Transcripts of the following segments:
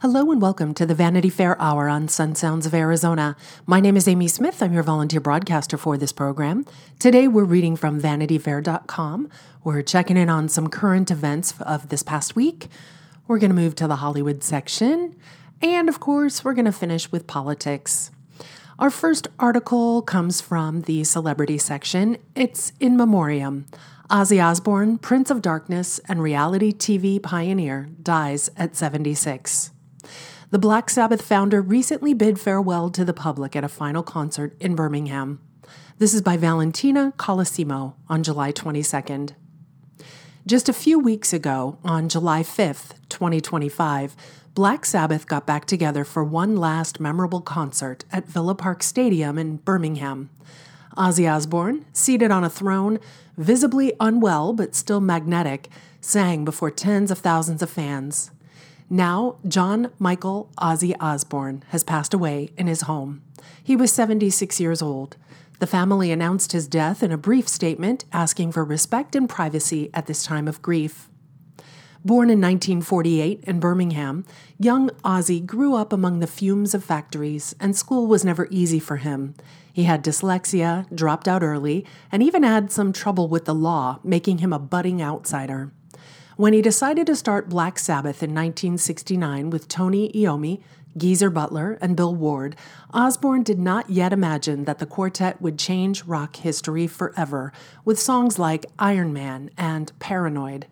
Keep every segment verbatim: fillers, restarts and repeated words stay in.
Hello and welcome to the Vanity Fair Hour on Sun Sounds of Arizona. My name is Amy Smith. I'm your volunteer broadcaster for this program. Today we're reading from vanity fair dot com. We're checking in on some current events of this past week. We're going to move to the Hollywood section. And of course, we're going to finish with politics. Our first article comes from the celebrity section. It's in memoriam. Ozzy Osbourne, Prince of Darkness and reality T V pioneer, dies at seventy-six. The Black Sabbath founder recently bid farewell to the public at a final concert in Birmingham. This is by Valentina Colosimo on July twenty-second. Just a few weeks ago, on July fifth, twenty twenty-five, Black Sabbath got back together for one last memorable concert at Villa Park Stadium in Birmingham. Ozzy Osbourne, seated on a throne, visibly unwell but still magnetic, sang before tens of thousands of fans. Now, John Michael Ozzy Osbourne has passed away in his home. He was seventy-six years old. The family announced his death in a brief statement asking for respect and privacy at this time of grief. Born in nineteen forty-eight in Birmingham, young Ozzy grew up among the fumes of factories, and school was never easy for him. He had dyslexia, dropped out early, and even had some trouble with the law, making him a budding outsider. When he decided to start Black Sabbath in nineteen sixty-nine with Tony Iommi, Geezer Butler, and Bill Ward, Osbourne did not yet imagine that the quartet would change rock history forever with songs like Iron Man and Paranoid.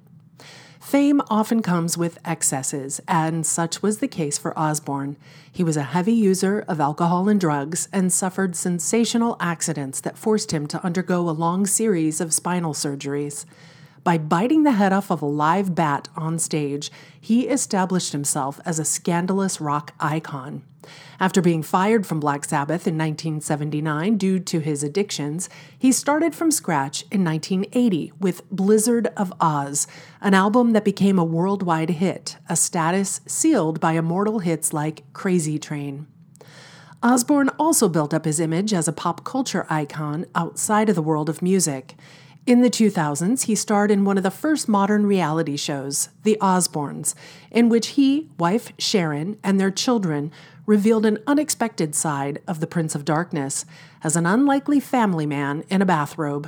Fame often comes with excesses, and such was the case for Osbourne. He was a heavy user of alcohol and drugs and suffered sensational accidents that forced him to undergo a long series of spinal surgeries. By biting the head off of a live bat on stage, he established himself as a scandalous rock icon. After being fired from Black Sabbath in nineteen seventy-nine due to his addictions, he started from scratch in nineteen eighty with Blizzard of Ozz, an album that became a worldwide hit, a status sealed by immortal hits like Crazy Train. Osbourne also built up his image as a pop culture icon outside of the world of music. In the two thousands, he starred in one of the first modern reality shows, The Osbournes, in which he, wife Sharon, and their children revealed an unexpected side of the Prince of Darkness as an unlikely family man in a bathrobe.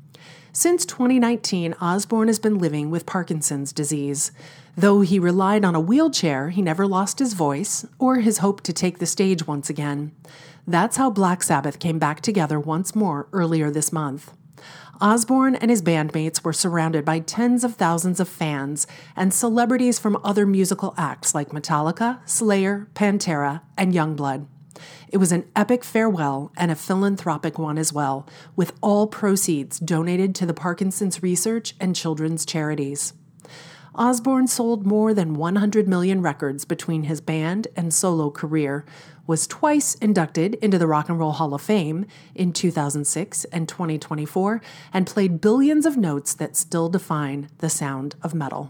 Since twenty nineteen, Osbourne has been living with Parkinson's disease. Though he relied on a wheelchair, he never lost his voice or his hope to take the stage once again. That's how Black Sabbath came back together once more earlier this month. Osbourne and his bandmates were surrounded by tens of thousands of fans and celebrities from other musical acts like Metallica, Slayer, Pantera, and Youngblood. It was an epic farewell and a philanthropic one as well, with all proceeds donated to the Parkinson's Research and Children's Charities. Osbourne sold more than one hundred million records between his band and solo career, was twice inducted into the Rock and Roll Hall of Fame in two thousand six and twenty twenty-four, and played billions of notes that still define the sound of metal.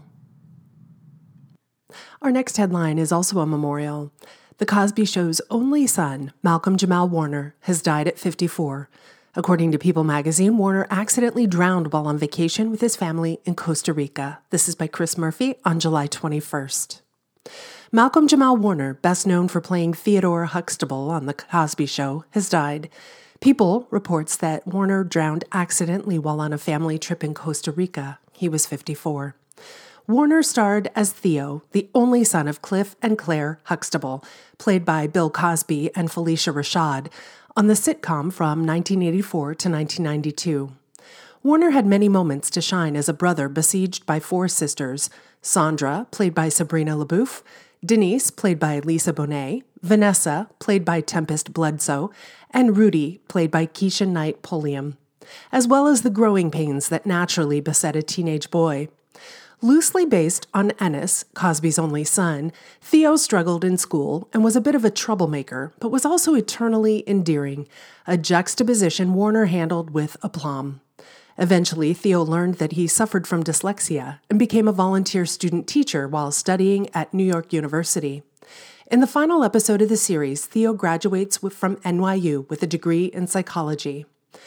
Our next headline is also a memorial. The Cosby Show's only son, Malcolm Jamal Warner, has died at fifty-four. According to People magazine, Warner accidentally drowned while on vacation with his family in Costa Rica. This is by Chris Murphy on July twenty-first. Malcolm Jamal Warner, best known for playing Theodore Huxtable on The Cosby Show, has died. People reports that Warner drowned accidentally while on a family trip in Costa Rica. He was fifty-four. Warner starred as Theo, the only son of Cliff and Claire Huxtable, played by Bill Cosby and Felicia Rashad, on the sitcom from nineteen eighty-four to nineteen ninety-two. Warner had many moments to shine as a brother besieged by four sisters: Sandra, played by Sabrina LaBeouf, Denise, played by Lisa Bonet, Vanessa, played by Tempest Bledsoe, and Rudy, played by Keisha Knight Pulliam, as well as the growing pains that naturally beset a teenage boy. Loosely based on Ennis, Cosby's only son, Theo struggled in school and was a bit of a troublemaker, but was also eternally endearing, a juxtaposition Warner handled with aplomb. Eventually, Theo learned that he suffered from dyslexia and became a volunteer student teacher while studying at New York University. In the final episode of the series, Theo graduates from N Y U with a degree in psychology.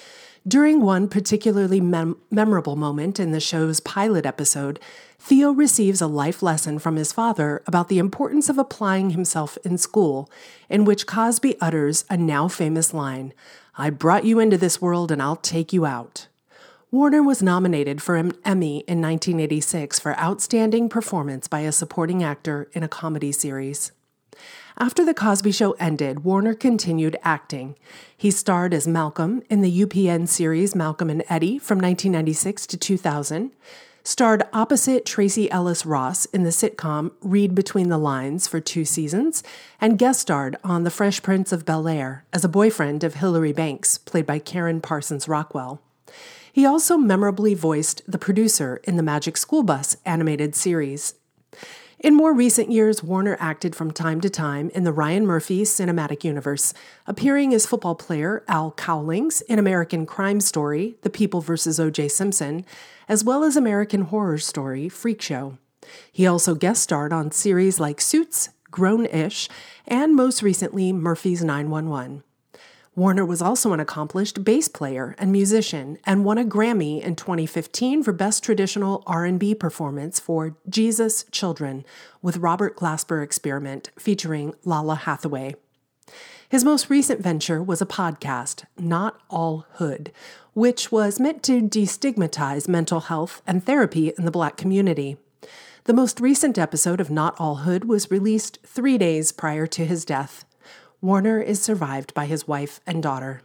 During one particularly mem- memorable moment in the show's pilot episode, Theo receives a life lesson from his father about the importance of applying himself in school, in which Cosby utters a now famous line, "I brought you into this world and I'll take you out." Warner was nominated for an Emmy in nineteen eighty-six for Outstanding Performance by a Supporting Actor in a Comedy Series. After The Cosby Show ended, Warner continued acting. He starred as Malcolm in the U P N series Malcolm and Eddie from nineteen ninety-six to two thousand, starred opposite Tracy Ellis Ross in the sitcom Read Between the Lines for two seasons, and guest starred on The Fresh Prince of Bel-Air as a boyfriend of Hilary Banks, played by Karen Parsons Rockwell. He also memorably voiced the producer in the Magic School Bus animated series. In more recent years, Warner acted from time to time in the Ryan Murphy cinematic universe, appearing as football player Al Cowlings in American Crime Story, The People versus O J Simpson, as well as American Horror Story, Freak Show. He also guest starred on series like Suits, Grown-ish, and most recently, Murphy's nine one one. Warner was also an accomplished bass player and musician and won a Grammy in twenty fifteen for Best Traditional R and B Performance for Jesus Children with Robert Glasper Experiment featuring Lala Hathaway. His most recent venture was a podcast, Not All Hood, which was meant to destigmatize mental health and therapy in the Black community. The most recent episode of Not All Hood was released three days prior to his death. Warner is survived by his wife and daughter.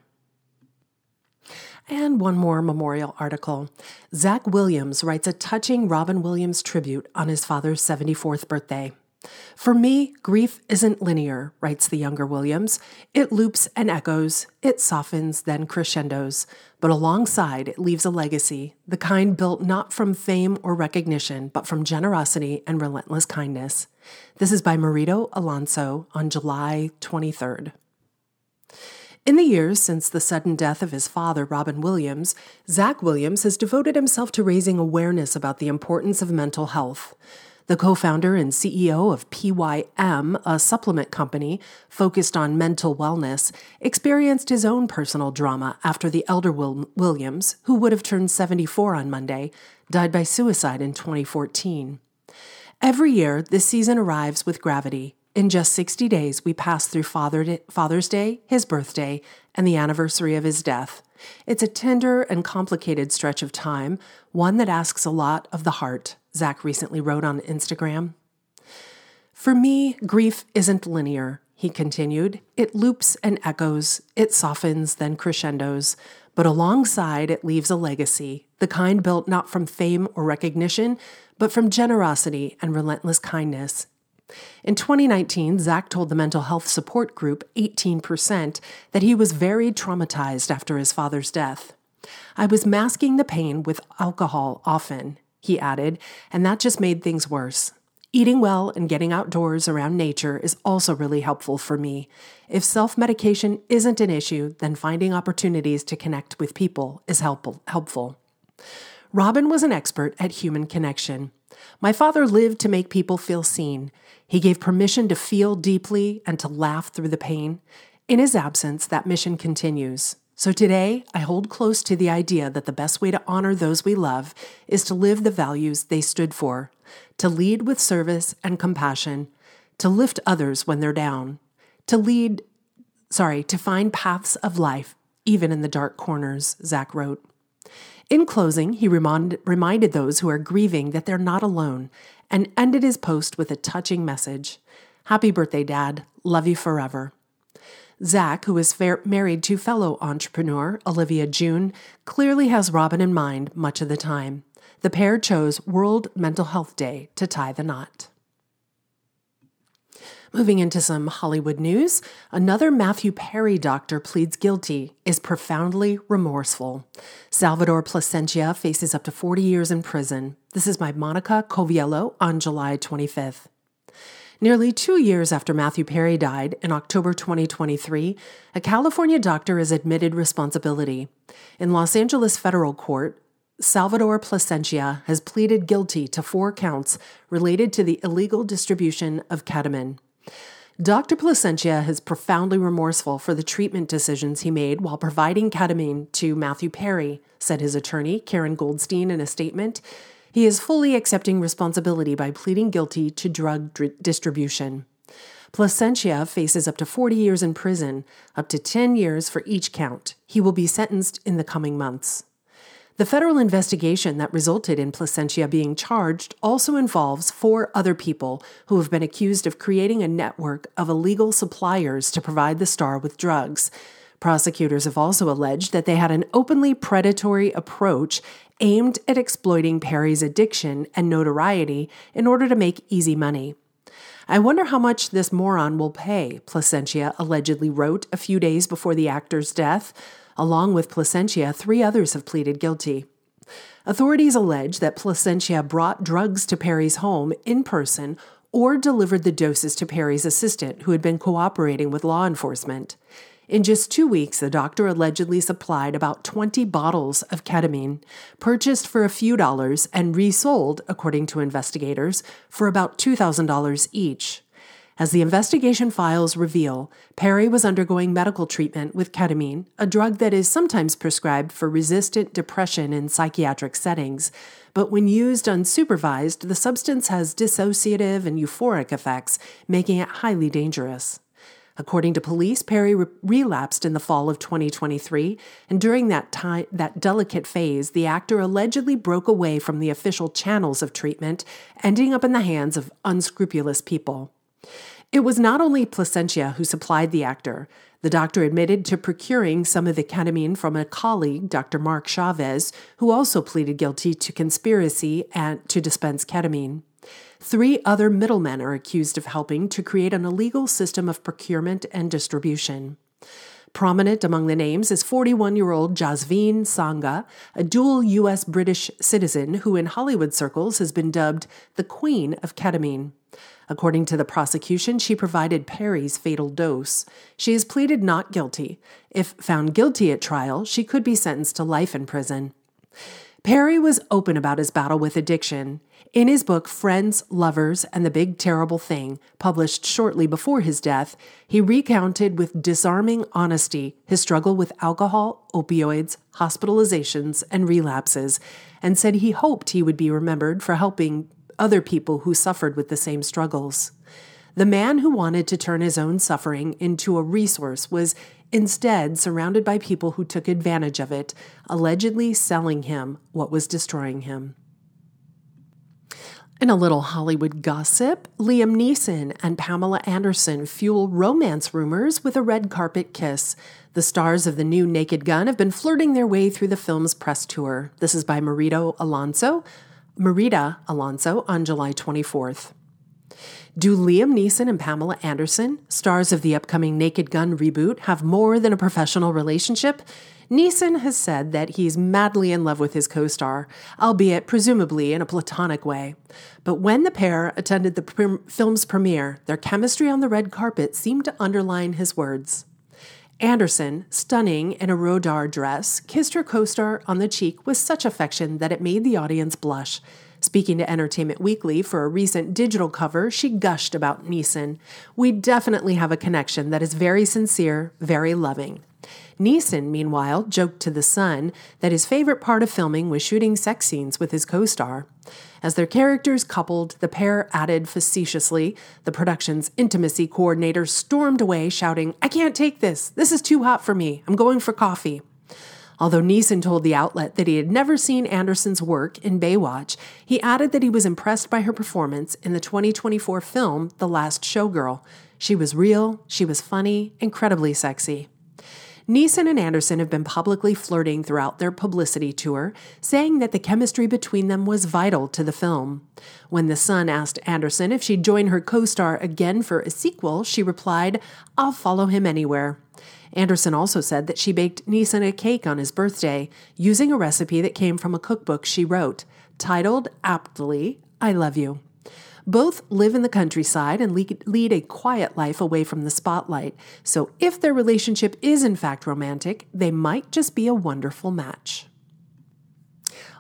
And one more memorial article. Zach Williams writes a touching Robin Williams tribute on his father's seventy-fourth birthday. "For me, grief isn't linear," writes the younger Williams. "It loops and echoes, it softens, then crescendos. But alongside, it leaves a legacy, the kind built not from fame or recognition, but from generosity and relentless kindness." This is by Marito Alonso on July twenty-third. In the years since the sudden death of his father, Robin Williams, Zach Williams has devoted himself to raising awareness about the importance of mental health. The co-founder and C E O of P Y M, a supplement company focused on mental wellness, experienced his own personal drama after the elder Will- Williams, who would have turned seventy-four on Monday, died by suicide in twenty fourteen. Every year, this season arrives with gravity. In just sixty days, we pass through Father Father's Day, his birthday, and the anniversary of his death. It's a tender and complicated stretch of time, one that asks a lot of the heart, Zach recently wrote on Instagram. "For me, grief isn't linear," he continued. "It loops and echoes, it softens, then crescendos, but alongside it leaves a legacy, the kind built not from fame or recognition, but from generosity and relentless kindness." In twenty nineteen, Zach told the mental health support group eighteen percent that he was very traumatized after his father's death. "I was masking the pain with alcohol often," he added, "and that just made things worse. Eating well and getting outdoors around nature is also really helpful for me. If self-medication isn't an issue, then finding opportunities to connect with people is helpful. helpful. Robin was an expert at human connection. "My father lived to make people feel seen. He gave permission to feel deeply and to laugh through the pain. In his absence, that mission continues. So today, I hold close to the idea that the best way to honor those we love is to live the values they stood for, to lead with service and compassion, to lift others when they're down, to lead, sorry, to find paths of life, even in the dark corners," Zach wrote. In closing, he remind, reminded those who are grieving that they're not alone and ended his post with a touching message. "Happy birthday, Dad. Love you forever." Zach, who is fair, married to fellow entrepreneur Olivia June, clearly has Robin in mind much of the time. The pair chose World Mental Health Day to tie the knot. Moving into some Hollywood news, another Matthew Perry doctor pleads guilty, is profoundly remorseful. Salvador Plasencia faces up to forty years in prison. This is by Monica Coviello on July twenty-fifth. Nearly two years after Matthew Perry died, in October twenty twenty-three, a California doctor has admitted responsibility. In Los Angeles federal court, Salvador Plasencia has pleaded guilty to four counts related to the illegal distribution of ketamine. Doctor Placentia is profoundly remorseful for the treatment decisions he made while providing ketamine to Matthew Perry, said his attorney, Karen Goldstein, in a statement. He is fully accepting responsibility by pleading guilty to drug dr- distribution. Placentia faces up to forty years in prison, up to ten years for each count. He will be sentenced in the coming months. The federal investigation that resulted in Placentia being charged also involves four other people who have been accused of creating a network of illegal suppliers to provide the star with drugs. Prosecutors have also alleged that they had an openly predatory approach aimed at exploiting Perry's addiction and notoriety in order to make easy money. I wonder how much this moron will pay, Placentia allegedly wrote a few days before the actor's death. Along with Placentia, three others have pleaded guilty. Authorities allege that Placentia brought drugs to Perry's home in person or delivered the doses to Perry's assistant, who had been cooperating with law enforcement. In just two weeks, the doctor allegedly supplied about twenty bottles of ketamine, purchased for a few dollars and resold, according to investigators, for about two thousand dollars each. As the investigation files reveal, Perry was undergoing medical treatment with ketamine, a drug that is sometimes prescribed for resistant depression in psychiatric settings. But when used unsupervised, the substance has dissociative and euphoric effects, making it highly dangerous. According to police, Perry re- relapsed in the fall of twenty twenty-three, and during that time, that delicate phase, the actor allegedly broke away from the official channels of treatment, ending up in the hands of unscrupulous people. It was not only Placentia who supplied the actor. The doctor admitted to procuring some of the ketamine from a colleague, Doctor Mark Chavez, who also pleaded guilty to conspiracy and to dispense ketamine. Three other middlemen are accused of helping to create an illegal system of procurement and distribution. Prominent among the names is forty-one-year-old Jasveen Sangha, a dual U S British citizen who in Hollywood circles has been dubbed the Queen of Ketamine. According to the prosecution, she provided Perry's fatal dose. She has pleaded not guilty. If found guilty at trial, she could be sentenced to life in prison. Perry was open about his battle with addiction. In his book, Friends, Lovers, and the Big Terrible Thing, published shortly before his death, he recounted with disarming honesty his struggle with alcohol, opioids, hospitalizations, and relapses, and said he hoped he would be remembered for helping other people who suffered with the same struggles. The man who wanted to turn his own suffering into a resource was instead surrounded by people who took advantage of it, allegedly selling him what was destroying him. In a little Hollywood gossip, Liam Neeson and Pamela Anderson fuel romance rumors with a red carpet kiss. The stars of the new Naked Gun have been flirting their way through the film's press tour. This is by Marita Alonso, Marita Alonso on July twenty-fourth. Do Liam Neeson and Pamela Anderson, stars of the upcoming Naked Gun reboot, have more than a professional relationship? Neeson has said that he's madly in love with his co-star, albeit presumably in a platonic way. But when the pair attended the pre- film's premiere, their chemistry on the red carpet seemed to underline his words. Anderson, stunning in a Rodar dress, kissed her co-star on the cheek with such affection that it made the audience blush. Speaking to Entertainment Weekly for a recent digital cover, she gushed about Neeson. "We definitely have a connection that is very sincere, very loving." Neeson, meanwhile, joked to The Sun that his favorite part of filming was shooting sex scenes with his co-star. As their characters coupled, the pair added facetiously. The production's intimacy coordinator stormed away, shouting, "I can't take this. This is too hot for me. I'm going for coffee." Although Neeson told the outlet that he had never seen Anderson's work in Baywatch, he added that he was impressed by her performance in the twenty twenty-four film The Last Showgirl. She was real, she was funny, incredibly sexy. Neeson and Anderson have been publicly flirting throughout their publicity tour, saying that the chemistry between them was vital to the film. When The Sun asked Anderson if she'd join her co-star again for a sequel, she replied, "I'll follow him anywhere." Anderson also said that she baked Neeson a cake on his birthday, using a recipe that came from a cookbook she wrote, titled aptly, "I Love You." Both live in the countryside and lead a quiet life away from the spotlight, so if their relationship is in fact romantic, they might just be a wonderful match.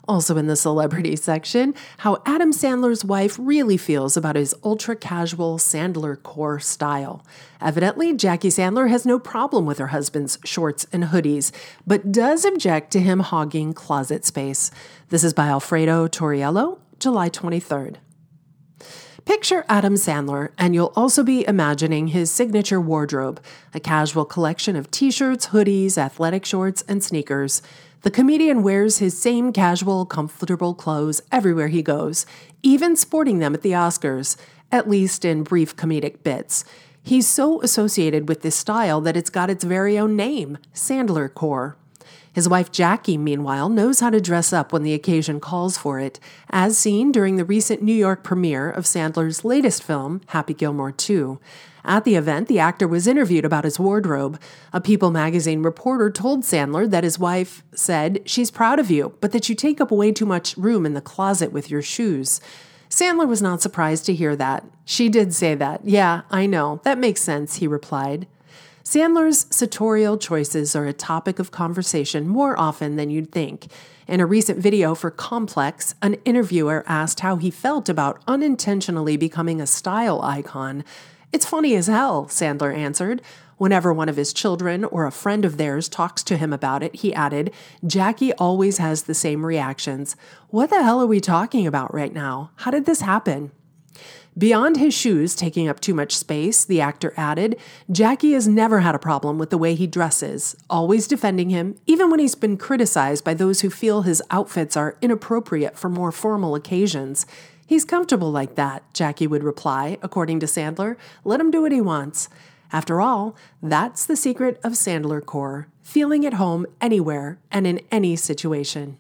Also in the celebrity section, how Adam Sandler's wife really feels about his ultra-casual Sandler core style. Evidently, Jackie Sandler has no problem with her husband's shorts and hoodies, but does object to him hogging closet space. This is by Alfredo Torriello, July twenty-third. Picture Adam Sandler, and you'll also be imagining his signature wardrobe, a casual collection of t-shirts, hoodies, athletic shorts, and sneakers. The comedian wears his same casual, comfortable clothes everywhere he goes, even sporting them at the Oscars, at least in brief comedic bits. He's so associated with this style that it's got its very own name, Sandler Core. His wife Jackie, meanwhile, knows how to dress up when the occasion calls for it, as seen during the recent New York premiere of Sandler's latest film, Happy Gilmore two. At the event, the actor was interviewed about his wardrobe. A People magazine reporter told Sandler that his wife said, "She's proud of you, but that you take up way too much room in the closet with your shoes." Sandler was not surprised to hear that. "She did say that. Yeah, I know. That makes sense," he replied. Sandler's sartorial choices are a topic of conversation more often than you'd think. In a recent video for Complex, an interviewer asked how he felt about unintentionally becoming a style icon. "It's funny as hell," Sandler answered. Whenever one of his children or a friend of theirs talks to him about it, he added, "Jackie always has the same reactions. What the hell are we talking about right now? How did this happen?" Beyond his shoes taking up too much space, the actor added, Jackie has never had a problem with the way he dresses, always defending him, even when he's been criticized by those who feel his outfits are inappropriate for more formal occasions. "He's comfortable like that," Jackie would reply, according to Sandler. "Let him do what he wants." After all, that's the secret of Sandler Core, feeling at home anywhere and in any situation.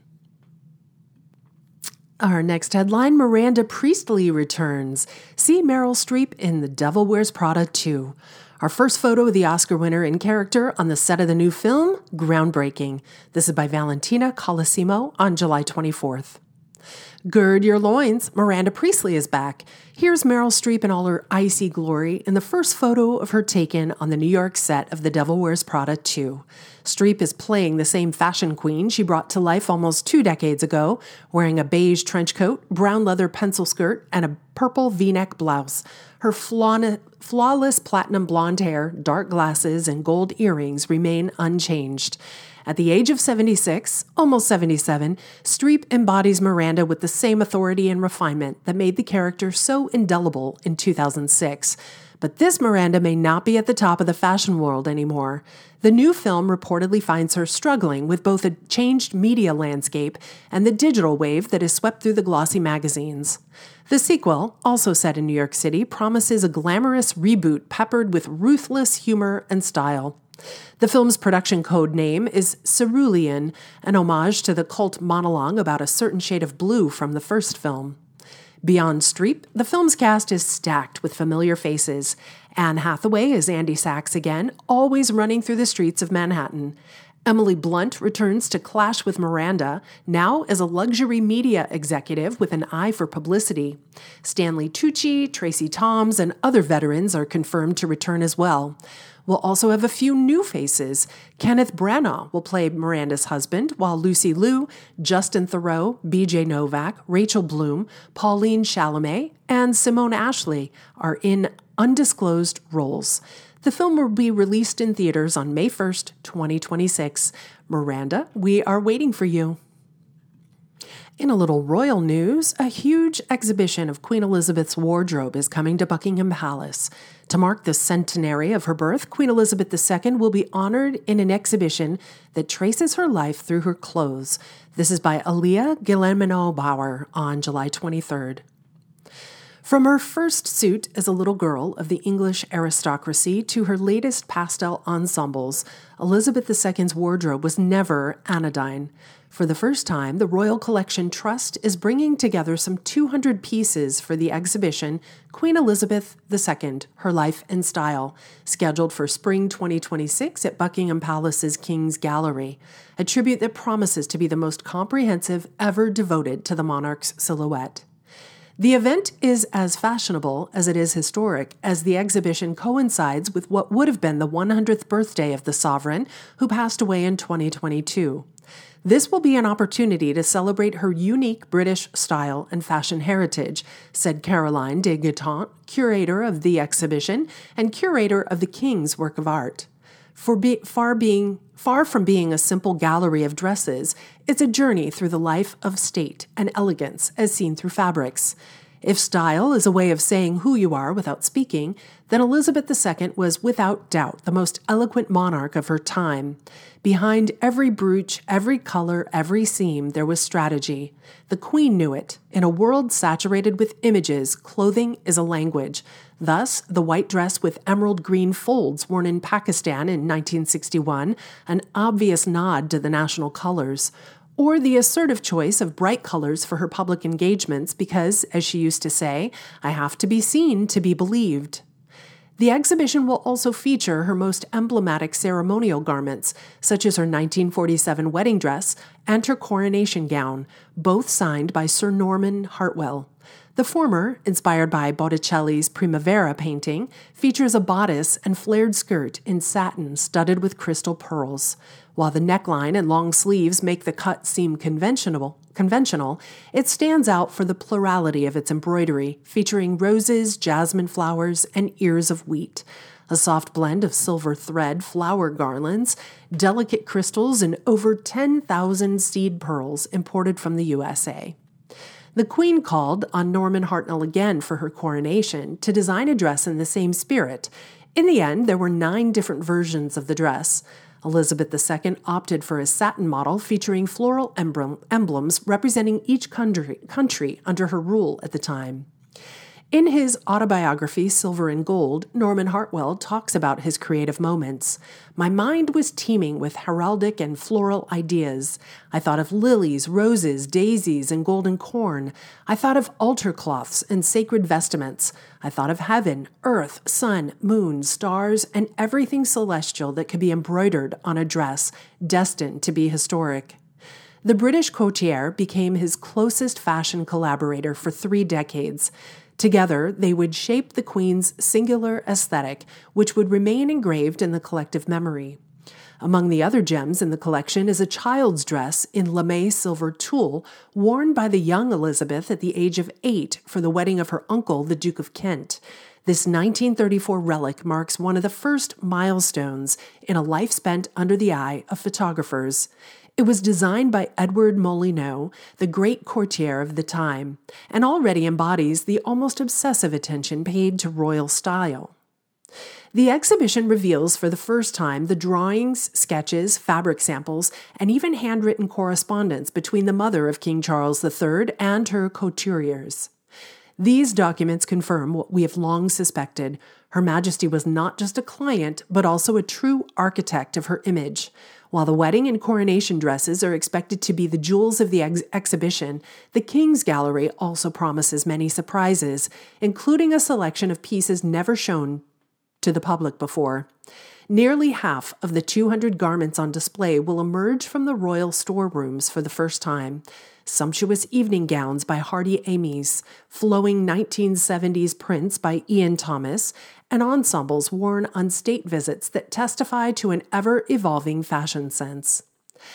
Our next headline, Miranda Priestley returns. See Meryl Streep in The Devil Wears Prada two. Our first photo of the Oscar winner in character on the set of the new film, groundbreaking. This is by Valentina Colosimo on July twenty-fourth. Gird your loins, Miranda Priestley is back. Here's Meryl Streep in all her icy glory in the first photo of her taken on the New York set of The Devil Wears Prada two. Streep is playing the same fashion queen she brought to life almost two decades ago, wearing a beige trench coat, brown leather pencil skirt, and a purple V-neck blouse. Her flaw- flawless platinum blonde hair, dark glasses, and gold earrings remain unchanged. At the age of seventy-six, almost seventy-seven, Streep embodies Miranda with the same authority and refinement that made the character so indelible in two thousand six. But this Miranda may not be at the top of the fashion world anymore. The new film reportedly finds her struggling with both a changed media landscape and the digital wave that has swept through the glossy magazines. The sequel, also set in New York City, promises a glamorous reboot peppered with ruthless humor and style. The film's production code name is Cerulean, an homage to the cult monologue about a certain shade of blue from the first film. Beyond Streep, the film's cast is stacked with familiar faces. Anne Hathaway is Andy Sachs again, always running through the streets of Manhattan. Emily Blunt returns to clash with Miranda, now as a luxury media executive with an eye for publicity. Stanley Tucci, Tracy Toms, and other veterans are confirmed to return as well. We'll also have a few new faces. Kenneth Branagh will play Miranda's husband, while Lucy Liu, Justin Theroux, B J Novak, Rachel Bloom, Pauline Chalamet, and Simone Ashley are in undisclosed roles. The film will be released in theaters on May first, twenty twenty-six. Miranda, we are waiting for you. In a little royal news, a huge exhibition of Queen Elizabeth's wardrobe is coming to Buckingham Palace. To mark the centenary of her birth, Queen Elizabeth the Second will be honored in an exhibition that traces her life through her clothes. This is by Alia Guillermino Bauer on July twenty-third. From her first suit as a little girl of the English aristocracy to her latest pastel ensembles, Elizabeth the Second's wardrobe was never anodyne. For the first time, the Royal Collection Trust is bringing together some two hundred pieces for the exhibition Queen Elizabeth the Second, Her Life and Style, scheduled for spring twenty twenty-six at Buckingham Palace's King's Gallery, a tribute that promises to be the most comprehensive ever devoted to the monarch's silhouette. The event is as fashionable as it is historic, as the exhibition coincides with what would have been the one hundredth birthday of the sovereign, who passed away in twenty twenty-two. This will be an opportunity to celebrate her unique British style and fashion heritage, said Caroline de Guitant, curator of the exhibition and curator of the King's work of art. For be, far, being, far from being a simple gallery of dresses, it's a journey through the life of state and elegance as seen through fabrics. If style is a way of saying who you are without speaking, then Elizabeth the Second was without doubt the most eloquent monarch of her time. Behind every brooch, every color, every seam, there was strategy. The Queen knew it. In a world saturated with images, clothing is a language. Thus, the white dress with emerald green folds worn in Pakistan in nineteen sixty-one, an obvious nod to the national colors. Or the assertive choice of bright colors for her public engagements because, as she used to say, I have to be seen to be believed. The exhibition will also feature her most emblematic ceremonial garments, such as her nineteen forty-seven wedding dress and her coronation gown, both signed by Sir Norman Hartwell. The former, inspired by Botticelli's Primavera painting, features a bodice and flared skirt in satin studded with crystal pearls. While the neckline and long sleeves make the cut seem conventional, conventional, it stands out for the plurality of its embroidery, featuring roses, jasmine flowers, and ears of wheat. A soft blend of silver thread flower garlands, delicate crystals, and over ten thousand seed pearls imported from the U S A. The Queen called on Norman Hartnell again for her coronation to design a dress in the same spirit. In the end, there were nine different versions of the dress. Elizabeth the Second opted for a satin model featuring floral emblem, emblems representing each country, country under her rule at the time. In his autobiography, Silver and Gold, Norman Hartwell talks about his creative moments. My mind was teeming with heraldic and floral ideas. I thought of lilies, roses, daisies, and golden corn. I thought of altar cloths and sacred vestments. I thought of heaven, earth, sun, moon, stars, and everything celestial that could be embroidered on a dress destined to be historic. The British courtier became his closest fashion collaborator for three decades. Together, they would shape the Queen's singular aesthetic, which would remain engraved in the collective memory. Among the other gems in the collection is a child's dress in lame silver tulle worn by the young Elizabeth at the age of eight for the wedding of her uncle, the Duke of Kent. This nineteen thirty-four relic marks one of the first milestones in a life spent under the eye of photographers. It was designed by Edward Molyneux, the great courtier of the time, and already embodies the almost obsessive attention paid to royal style. The exhibition reveals for the first time the drawings, sketches, fabric samples, and even handwritten correspondence between the mother of King Charles the Third and her couturiers. These documents confirm what we have long suspected. Her Majesty was not just a client, but also a true architect of her image. While the wedding and coronation dresses are expected to be the jewels of the ex- exhibition, the King's Gallery also promises many surprises, including a selection of pieces never shown to the public before. Nearly half of the two hundred garments on display will emerge from the royal storerooms for the first time. Sumptuous evening gowns by Hardy Amies, flowing nineteen seventies prints by Ian Thomas, and ensembles worn on state visits that testify to an ever-evolving fashion sense.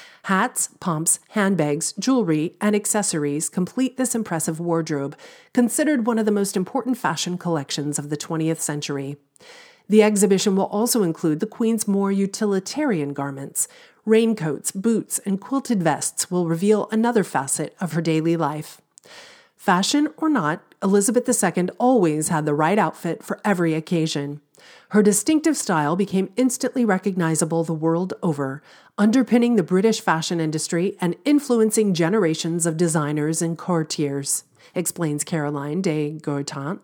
Hats, pumps, handbags, jewelry, and accessories complete this impressive wardrobe, considered one of the most important fashion collections of the twentieth century. The exhibition will also include the Queen's more utilitarian garments. Raincoats, boots, and quilted vests will reveal another facet of her daily life. Fashion or not, Elizabeth the Second always had the right outfit for every occasion. Her distinctive style became instantly recognizable the world over, underpinning the British fashion industry and influencing generations of designers and courtiers, explains Caroline de Guitant.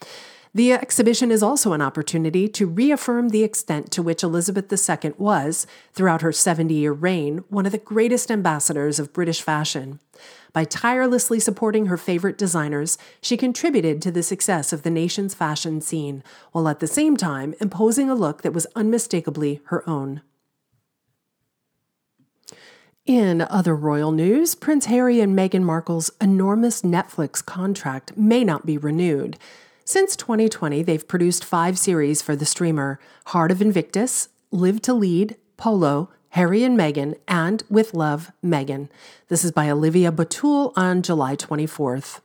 The exhibition is also an opportunity to reaffirm the extent to which Elizabeth the Second was, throughout her seventy-year reign, one of the greatest ambassadors of British fashion. By tirelessly supporting her favorite designers, she contributed to the success of the nation's fashion scene, while at the same time imposing a look that was unmistakably her own. In other royal news, Prince Harry and Meghan Markle's enormous Netflix contract may not be renewed. Since twenty twenty, they've produced five series for the streamer: Heart of Invictus, Live to Lead, Polo, Harry and Meghan, and With Love, Meghan. This is by Olivia Batool on July twenty-fourth.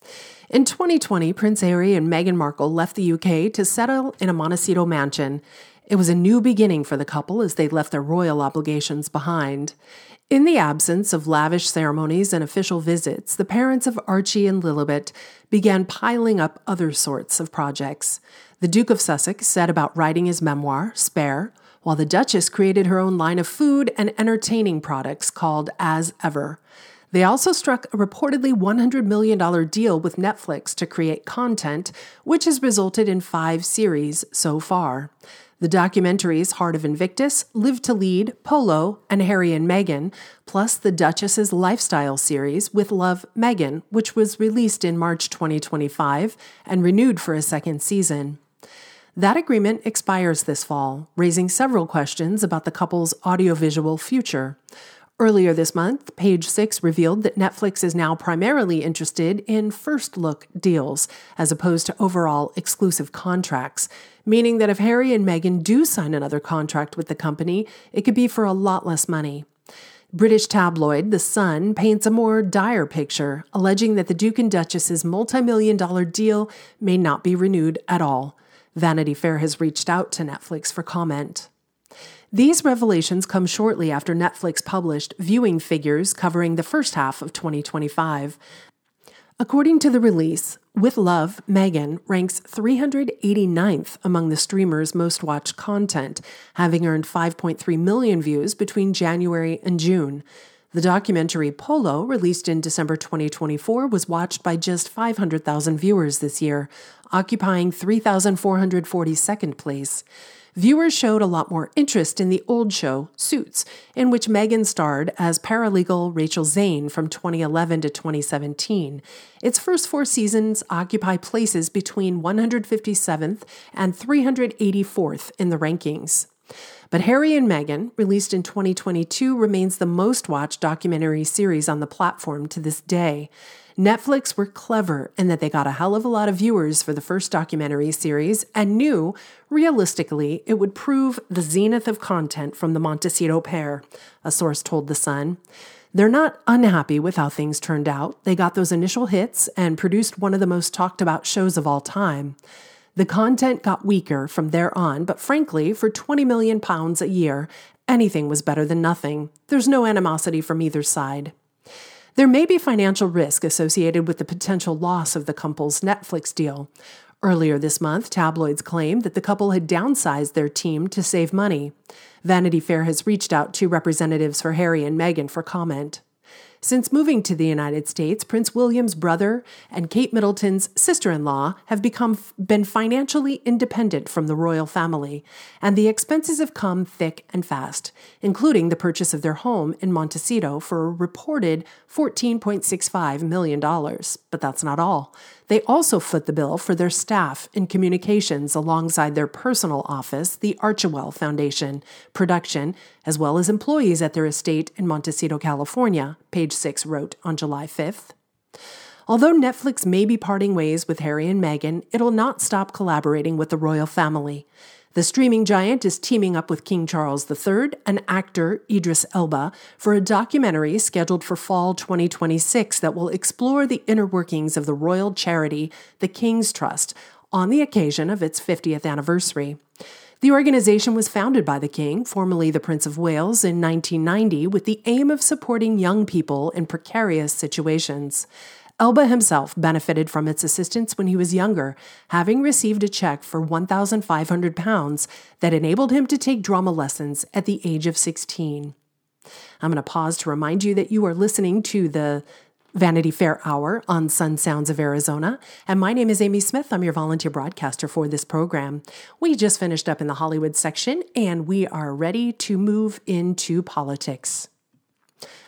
In twenty twenty, Prince Harry and Meghan Markle left the U K to settle in a Montecito mansion. It was a new beginning for the couple as they left their royal obligations behind. In the absence of lavish ceremonies and official visits, the parents of Archie and Lilibet began piling up other sorts of projects. The Duke of Sussex set about writing his memoir, Spare, while the Duchess created her own line of food and entertaining products called As Ever. They also struck a reportedly one hundred million dollars deal with Netflix to create content, which has resulted in five series so far. The documentaries Heart of Invictus, Live to Lead, Polo, and Harry and Meghan, plus the Duchess's lifestyle series With Love, Meghan, which was released in March twenty twenty-five and renewed for a second season. That agreement expires this fall, raising several questions about the couple's audiovisual future. Earlier this month, Page Six revealed that Netflix is now primarily interested in first-look deals, as opposed to overall exclusive contracts, meaning that if Harry and Meghan do sign another contract with the company, it could be for a lot less money. British tabloid The Sun paints a more dire picture, alleging that the Duke and Duchess's multi-million dollar deal may not be renewed at all. Vanity Fair has reached out to Netflix for comment. These revelations come shortly after Netflix published viewing figures covering the first half of twenty twenty-five. According to the release, With Love, Meghan ranks three hundred eighty-ninth among the streamer's most watched content, having earned five point three million views between January and June. The documentary Polo, released in December twenty twenty-four, was watched by just five hundred thousand viewers this year, occupying three thousand four hundred forty-second place. Viewers showed a lot more interest in the old show, Suits, in which Meghan starred as paralegal Rachel Zane from twenty eleven to twenty seventeen. Its first four seasons occupy places between one hundred fifty-seventh and three hundred eighty-fourth in the rankings. But Harry and Meghan, released in twenty twenty-two, remains the most watched documentary series on the platform to this day. Netflix were clever in that they got a hell of a lot of viewers for the first documentary series and knew, realistically, it would prove the zenith of content from the Montecito pair, a source told The Sun. They're not unhappy with how things turned out. They got those initial hits and produced one of the most talked about shows of all time. The content got weaker from there on, but frankly, for twenty million pounds a year, anything was better than nothing. There's no animosity from either side. There may be financial risk associated with the potential loss of the couple's Netflix deal. Earlier this month, tabloids claimed that the couple had downsized their team to save money. Vanity Fair has reached out to representatives for Harry and Meghan for comment. Since moving to the United States, Prince William's brother and Kate Middleton's sister-in-law have become been financially independent from the royal family, and the expenses have come thick and fast, including the purchase of their home in Montecito for a reported fourteen point six five million dollars. But that's not all. They also foot the bill for their staff in communications alongside their personal office, the Archewell Foundation, production, as well as employees at their estate in Montecito, California, Page Six wrote on July fifth. Although Netflix may be parting ways with Harry and Meghan, it'll not stop collaborating with the royal family. The streaming giant is teaming up with King Charles the Third and actor Idris Elba for a documentary scheduled for fall twenty twenty-six that will explore the inner workings of the royal charity, the King's Trust, on the occasion of its fiftieth anniversary. The organization was founded by the King, formerly the Prince of Wales, in nineteen ninety with the aim of supporting young people in precarious situations. Elba himself benefited from its assistance when he was younger, having received a check for one thousand five hundred pounds that enabled him to take drama lessons at the age of sixteen. I'm going to pause to remind you that you are listening to the Vanity Fair Hour on Sun Sounds of Arizona, and my name is Amy Smith. I'm your volunteer broadcaster for this program. We just finished up in the Hollywood section, and we are ready to move into politics.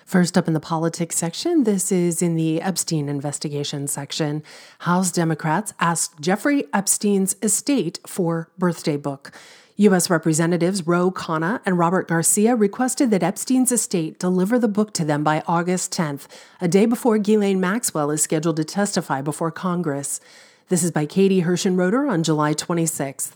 First up in the politics section, this is in the Epstein investigation section. House Democrats asked Jeffrey Epstein's estate for birthday book. U S Representatives Ro Khanna and Robert Garcia requested that Epstein's estate deliver the book to them by August tenth, a day before Ghislaine Maxwell is scheduled to testify before Congress. This is by Katie Hershenroeder on July twenty-sixth.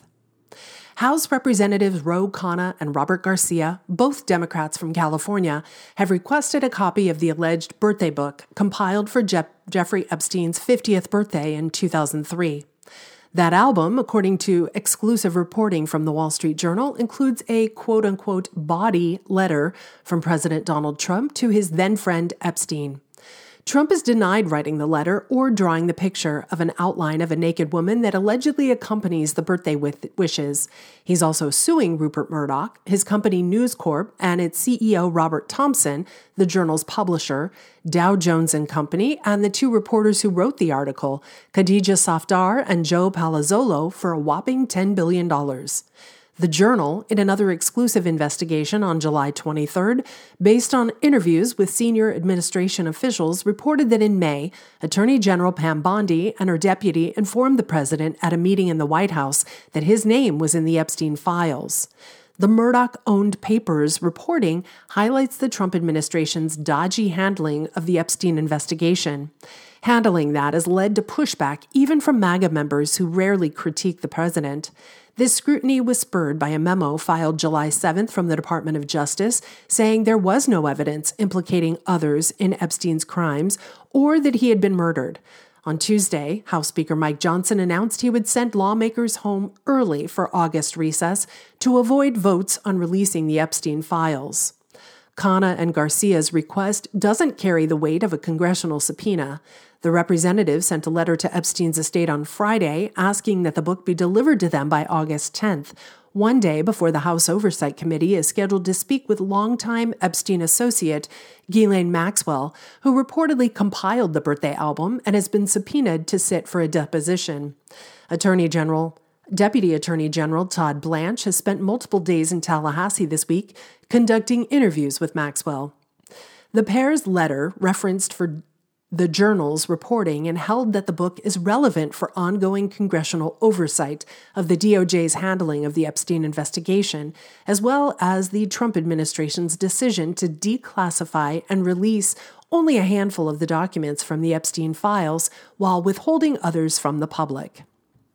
House Representatives Ro Khanna and Robert Garcia, both Democrats from California, have requested a copy of the alleged birthday book compiled for Je- Jeffrey Epstein's fiftieth birthday in two thousand three. That album, according to exclusive reporting from the Wall Street Journal, includes a quote-unquote body letter from President Donald Trump to his then-friend Epstein. Trump has denied writing the letter or drawing the picture of an outline of a naked woman that allegedly accompanies the birthday wishes. He's also suing Rupert Murdoch, his company News Corp, and its C E O Robert Thompson, the journal's publisher, Dow Jones and Company, and the two reporters who wrote the article, Khadija Safdar and Joe Palazzolo, for a whopping ten billion dollars. The Journal, in another exclusive investigation on July twenty-third, based on interviews with senior administration officials, reported that in May, Attorney General Pam Bondi and her deputy informed the president at a meeting in the White House that his name was in the Epstein files. The Murdoch-owned paper's reporting highlights the Trump administration's dodgy handling of the Epstein investigation. Handling that has led to pushback even from MAGA members who rarely critique the president. This scrutiny was spurred by a memo filed July seventh from the Department of Justice saying there was no evidence implicating others in Epstein's crimes or that he had been murdered. On Tuesday, House Speaker Mike Johnson announced he would send lawmakers home early for August recess to avoid votes on releasing the Epstein files. Khanna and Garcia's request doesn't carry the weight of a congressional subpoena. The representatives sent a letter to Epstein's estate on Friday asking that the book be delivered to them by August tenth, one day before the House Oversight Committee is scheduled to speak with longtime Epstein associate Ghislaine Maxwell, who reportedly compiled the birthday album and has been subpoenaed to sit for a deposition. Attorney General Deputy Attorney General Todd Blanche has spent multiple days in Tallahassee this week conducting interviews with Maxwell. The pair's letter referenced for the Journal's reporting and held that the book is relevant for ongoing congressional oversight of the D O J's handling of the Epstein investigation, as well as the Trump administration's decision to declassify and release only a handful of the documents from the Epstein files while withholding others from the public.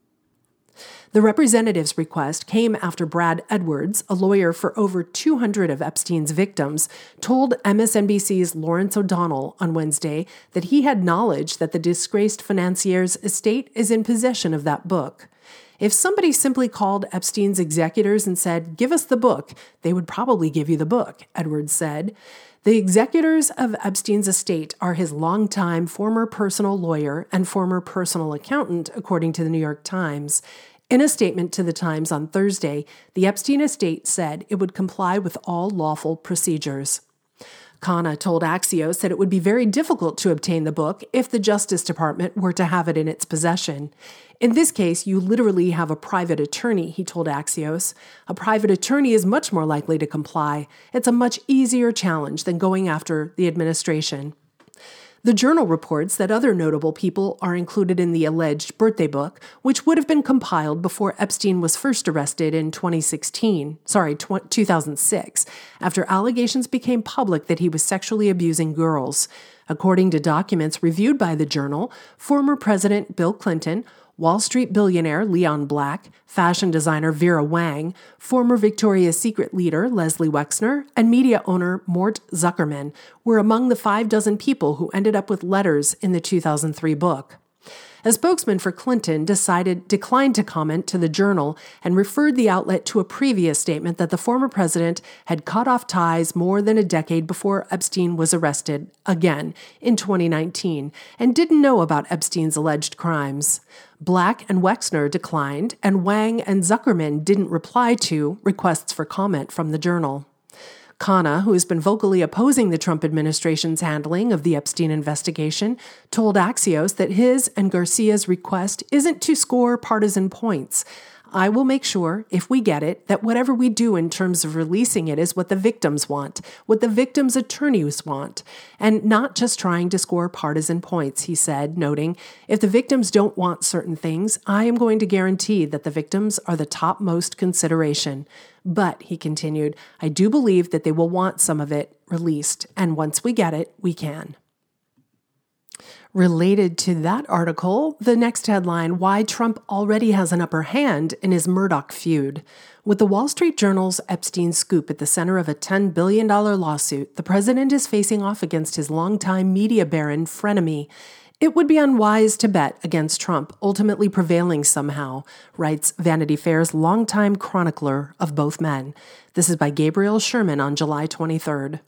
The representative's request came after Brad Edwards, a lawyer for over two hundred of Epstein's victims, told M S N B C's Lawrence O'Donnell on Wednesday that he had knowledge that the disgraced financier's estate is in possession of that book. If somebody simply called Epstein's executors and said, "Give us the book," they would probably give you the book, Edwards said. The executors of Epstein's estate are his longtime former personal lawyer and former personal accountant, according to the New York Times. In a statement to the Times on Thursday, the Epstein estate said it would comply with all lawful procedures. Khanna told Axios that it would be very difficult to obtain the book if the Justice Department were to have it in its possession. In this case, you literally have a private attorney, he told Axios. A private attorney is much more likely to comply. It's a much easier challenge than going after the administration. The Journal reports that other notable people are included in the alleged birthday book, which would have been compiled before Epstein was first arrested in twenty sixteen, sorry, two thousand six, after allegations became public that he was sexually abusing girls. According to documents reviewed by the Journal, former President Bill Clinton, Wall Street billionaire Leon Black, fashion designer Vera Wang, former Victoria's Secret leader Leslie Wexner, and media owner Mort Zuckerman were among the five dozen people who ended up with letters in the two thousand three book. A spokesman for Clinton decided declined to comment to the Journal and referred the outlet to a previous statement that the former president had cut off ties more than a decade before Epstein was arrested again in twenty nineteen and didn't know about Epstein's alleged crimes. Black and Wexner declined, and Wang and Zuckerman didn't reply to requests for comment from the Journal. Khanna, who has been vocally opposing the Trump administration's handling of the Epstein investigation, told Axios that his and Garcia's request isn't to score partisan points. I will make sure, if we get it, that whatever we do in terms of releasing it is what the victims want, what the victims' attorneys want, and not just trying to score partisan points, he said, noting, if the victims don't want certain things, I am going to guarantee that the victims are the topmost consideration. But, he continued, I do believe that they will want some of it released, and once we get it, we can. Related to that article, the next headline, Why Trump Already Has an Upper Hand in His Murdoch Feud. With the Wall Street Journal's Epstein scoop at the center of a ten billion dollars lawsuit, the president is facing off against his longtime media baron frenemy. It would be unwise to bet against Trump ultimately prevailing somehow, writes Vanity Fair's longtime chronicler of both men. This is by Gabriel Sherman on July twenty-third.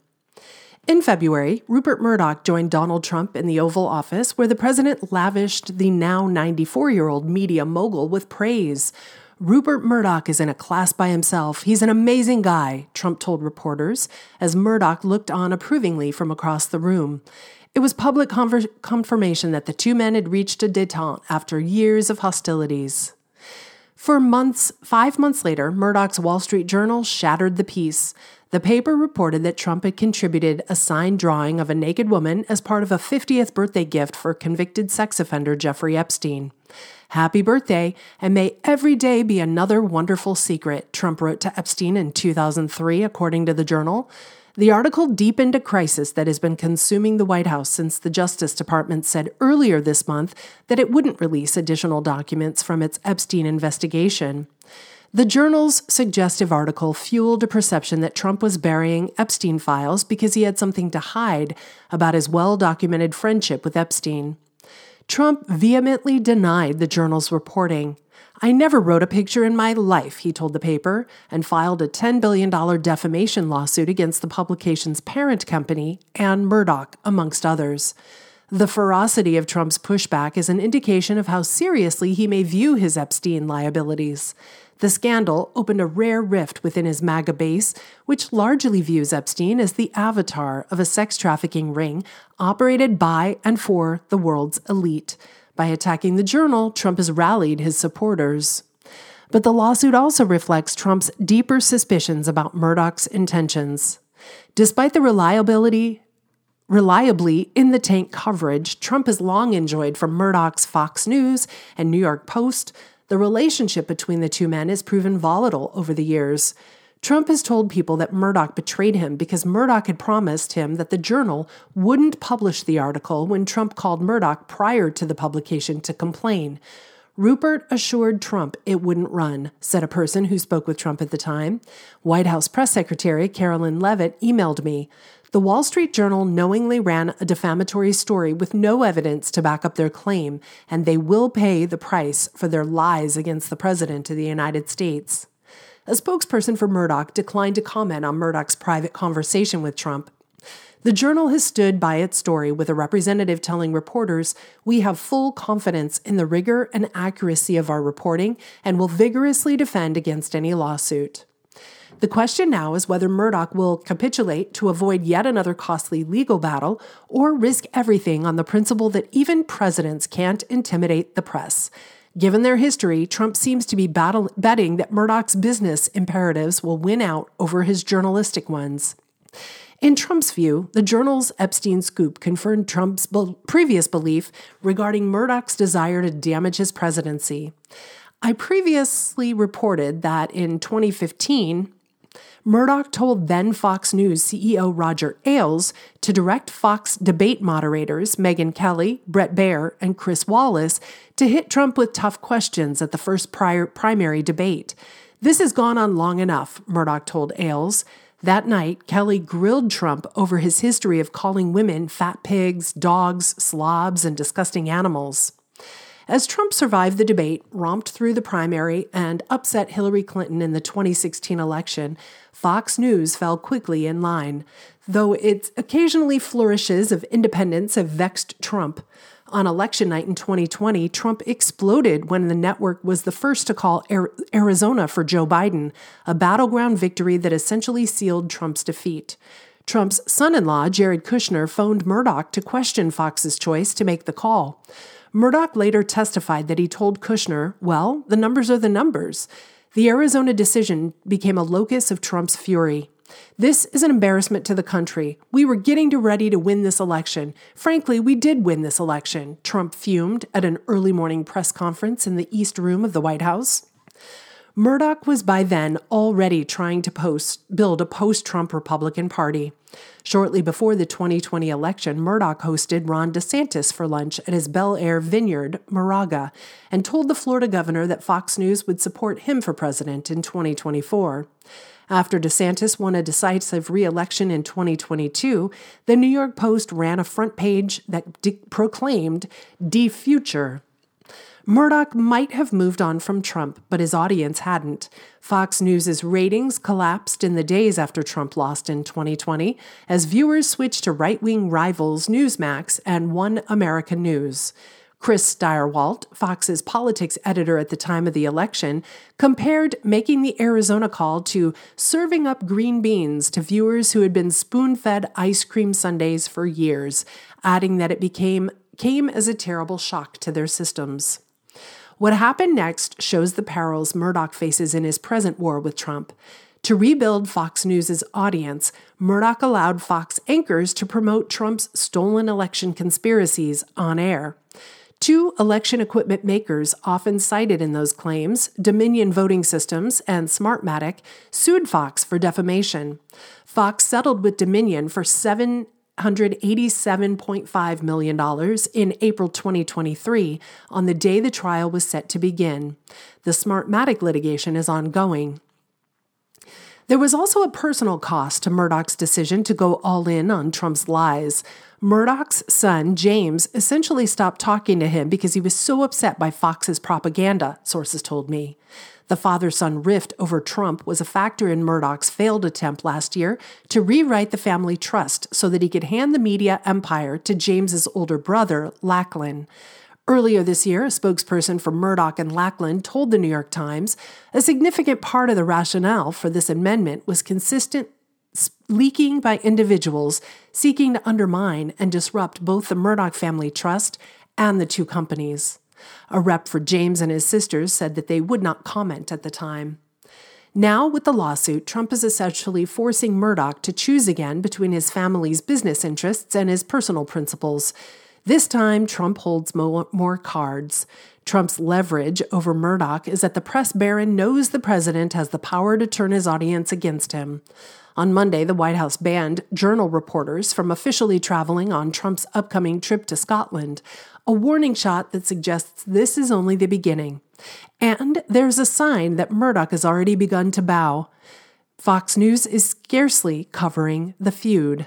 In February, Rupert Murdoch joined Donald Trump in the Oval Office, where the president lavished the now ninety-four-year-old media mogul with praise. Rupert Murdoch is in a class by himself. He's an amazing guy, Trump told reporters, as Murdoch looked on approvingly from across the room. It was public conver- confirmation that the two men had reached a détente after years of hostilities. For months, five months later, Murdoch's Wall Street Journal shattered the peace. The paper reported that Trump had contributed a signed drawing of a naked woman as part of a fiftieth birthday gift for convicted sex offender Jeffrey Epstein. Happy birthday, and may every day be another wonderful secret, Trump wrote to Epstein in two thousand three, according to the Journal. The article deepened a crisis that has been consuming the White House since the Justice Department said earlier this month that it wouldn't release additional documents from its Epstein investigation. The Journal's suggestive article fueled a perception that Trump was burying Epstein files because he had something to hide about his well-documented friendship with Epstein. Trump vehemently denied the Journal's reporting. I never wrote a picture in my life, he told the paper, and filed a ten billion dollars defamation lawsuit against the publication's parent company and Murdoch, amongst others. The ferocity of Trump's pushback is an indication of how seriously he may view his Epstein liabilities. The scandal opened a rare rift within his MAGA base, which largely views Epstein as the avatar of a sex trafficking ring operated by and for the world's elite. By attacking the Journal, Trump has rallied his supporters. But the lawsuit also reflects Trump's deeper suspicions about Murdoch's intentions. Despite the reliability Reliably in-the-tank coverage Trump has long enjoyed from Murdoch's Fox News and New York Post, the relationship between the two men has proven volatile over the years. Trump has told people that Murdoch betrayed him because Murdoch had promised him that the Journal wouldn't publish the article when Trump called Murdoch prior to the publication to complain. Rupert assured Trump it wouldn't run, said a person who spoke with Trump at the time. White House Press Secretary Carolyn Leavitt emailed me. The Wall Street Journal knowingly ran a defamatory story with no evidence to back up their claim, and they will pay the price for their lies against the President of the United States. A spokesperson for Murdoch declined to comment on Murdoch's private conversation with Trump. The Journal has stood by its story with a representative telling reporters, "We have full confidence in the rigor and accuracy of our reporting and will vigorously defend against any lawsuit." The question now is whether Murdoch will capitulate to avoid yet another costly legal battle or risk everything on the principle that even presidents can't intimidate the press. Given their history, Trump seems to be battle- betting that Murdoch's business imperatives will win out over his journalistic ones. In Trump's view, the Journal's Epstein scoop confirmed Trump's be- previous belief regarding Murdoch's desire to damage his presidency. I previously reported that in twenty fifteen, Murdoch told then Fox News C E O Roger Ailes to direct Fox debate moderators Megyn Kelly, Bret Baier, and Chris Wallace to hit Trump with tough questions at the first prior primary debate. This has gone on long enough, Murdoch told Ailes. That night, Kelly grilled Trump over his history of calling women fat pigs, dogs, slobs, and disgusting animals. As Trump survived the debate, romped through the primary, and upset Hillary Clinton in the twenty sixteen election, Fox News fell quickly in line. Though its occasionally flourishes of independence have vexed Trump. On election night in twenty twenty, Trump exploded when the network was the first to call Arizona for Joe Biden, a battleground victory that essentially sealed Trump's defeat. Trump's son-in-law, Jared Kushner, phoned Murdoch to question Fox's choice to make the call. Murdoch later testified that he told Kushner, well, the numbers are the numbers. The Arizona decision became a locus of Trump's fury. This is an embarrassment to the country. We were getting to ready to win this election. Frankly, we did win this election, Trump fumed at an early morning press conference in the East Room of the White House. Murdoch was by then already trying to post, build a post-Trump Republican Party. Shortly before the twenty twenty election, Murdoch hosted Ron DeSantis for lunch at his Bel Air vineyard, Moraga, and told the Florida governor that Fox News would support him for president in twenty twenty-four. After DeSantis won a decisive re-election in twenty twenty-two, the New York Post ran a front page that de- proclaimed "De-Future." Murdoch might have moved on from Trump, but his audience hadn't. Fox News' ratings collapsed in the days after Trump lost in twenty twenty, as viewers switched to right-wing rivals Newsmax and One America News. Chris Stirewalt, Fox's politics editor at the time of the election, compared making the Arizona call to serving up green beans to viewers who had been spoon-fed ice cream sundaes for years, adding that it became came as a terrible shock to their systems. What happened next shows the perils Murdoch faces in his present war with Trump. To rebuild Fox News' audience, Murdoch allowed Fox anchors to promote Trump's stolen election conspiracies on air. Two election equipment makers often cited in those claims, Dominion Voting Systems and Smartmatic, sued Fox for defamation. Fox settled with Dominion for seven hundred eighty-seven point five million dollars in April twenty twenty-three, on the day the trial was set to begin. The Smartmatic litigation is ongoing. There was also a personal cost to Murdoch's decision to go all in on Trump's lies. Murdoch's son, James, essentially stopped talking to him because he was so upset by Fox's propaganda, sources told me. The father-son rift over Trump was a factor in Murdoch's failed attempt last year to rewrite the family trust so that he could hand the media empire to James's older brother, Lachlan. Earlier this year, a spokesperson for Murdoch and Lachlan told the New York Times a significant part of the rationale for this amendment was consistent leaking by individuals seeking to undermine and disrupt both the Murdoch family trust and the two companies. A rep for James and his sisters said that they would not comment at the time. Now, with the lawsuit, Trump is essentially forcing Murdoch to choose again between his family's business interests and his personal principles. This time, Trump holds more, more cards. Trump's leverage over Murdoch is that the press baron knows the president has the power to turn his audience against him. On Monday, the White House banned Journal reporters from officially traveling on Trump's upcoming trip to Scotland, a warning shot that suggests this is only the beginning. And there's a sign that Murdoch has already begun to bow. Fox News is scarcely covering the feud.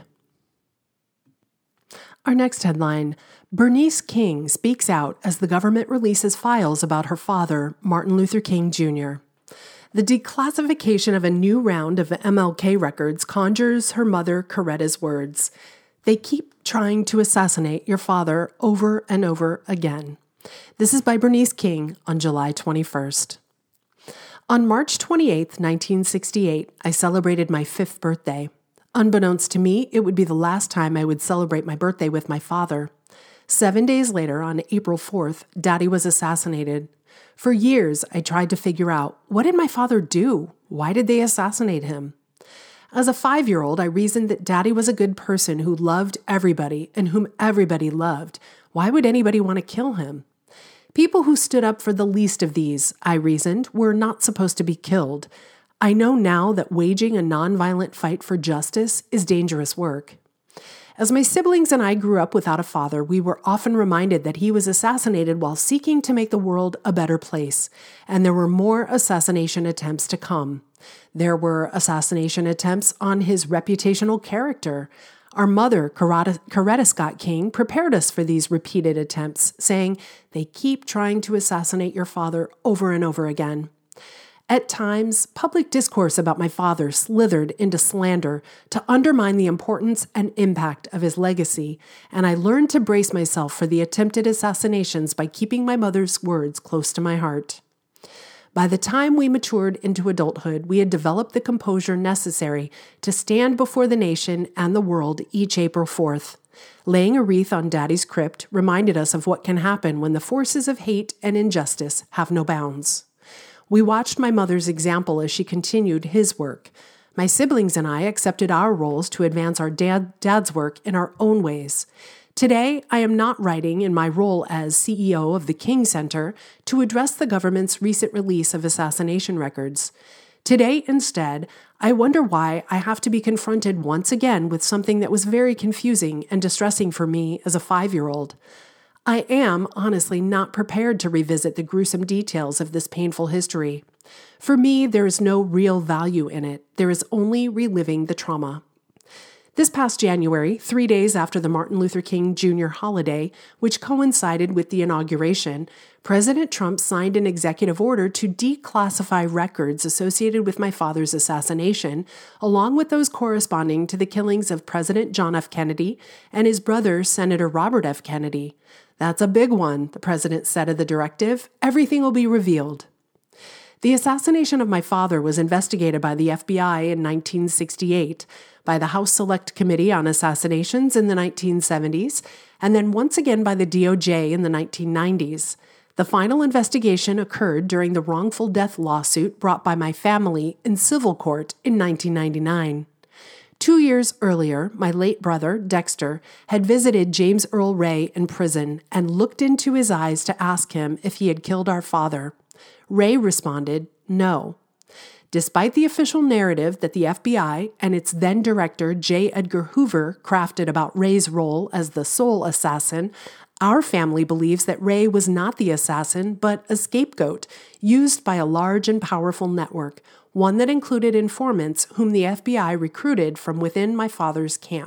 Our next headline, Bernice King speaks out as the government releases files about her father, Martin Luther King Junior The declassification of a new round of M L K records conjures her mother, Coretta's words. They keep trying to assassinate your father over and over again. This is by Bernice King on July twenty-first. On March twenty-eighth, nineteen sixty-eight, I celebrated my fifth birthday. Unbeknownst to me, it would be the last time I would celebrate my birthday with my father. Seven days later, on April fourth, Daddy was assassinated. For years, I tried to figure out, what did my father do? Why did they assassinate him? As a five-year-old, I reasoned that Daddy was a good person who loved everybody and whom everybody loved. Why would anybody want to kill him? People who stood up for the least of these, I reasoned, were not supposed to be killed. I know now that waging a nonviolent fight for justice is dangerous work. As my siblings and I grew up without a father, we were often reminded that he was assassinated while seeking to make the world a better place, and there were more assassination attempts to come. There were assassination attempts on his reputational character. Our mother, Coretta, Coretta Scott King, prepared us for these repeated attempts, saying, "They keep trying to assassinate your father over and over again." At times, public discourse about my father slithered into slander to undermine the importance and impact of his legacy, and I learned to brace myself for the attempted assassinations by keeping my mother's words close to my heart. By the time we matured into adulthood, we had developed the composure necessary to stand before the nation and the world each April fourth. Laying a wreath on Daddy's crypt reminded us of what can happen when the forces of hate and injustice have no bounds. We watched my mother's example as she continued his work. My siblings and I accepted our roles to advance our dad, dad's work in our own ways. Today, I am not writing in my role as C E O of the King Center to address the government's recent release of assassination records. Today, instead, I wonder why I have to be confronted once again with something that was very confusing and distressing for me as a five-year-old. I am, honestly, not prepared to revisit the gruesome details of this painful history. For me, there is no real value in it. There is only reliving the trauma. This past January, three days after the Martin Luther King Junior holiday, which coincided with the inauguration, President Trump signed an executive order to declassify records associated with my father's assassination, along with those corresponding to the killings of President John F. Kennedy and his brother, Senator Robert F. Kennedy. That's a big one, the president said of the directive. Everything will be revealed. The assassination of my father was investigated by the F B I in nineteen sixty-eight, by the House Select Committee on Assassinations in the nineteen seventies, and then once again by the D O J in the nineteen nineties. The final investigation occurred during the wrongful death lawsuit brought by my family in civil court in nineteen ninety-nine. Two years earlier, my late brother, Dexter, had visited James Earl Ray in prison and looked into his eyes to ask him if he had killed our father. Ray responded, no. Despite the official narrative that the F B I and its then director, J. Edgar Hoover, crafted about Ray's role as the sole assassin, our family believes that Ray was not the assassin, but a scapegoat used by a large and powerful network, one that included informants whom the F B I recruited from within my father's camp.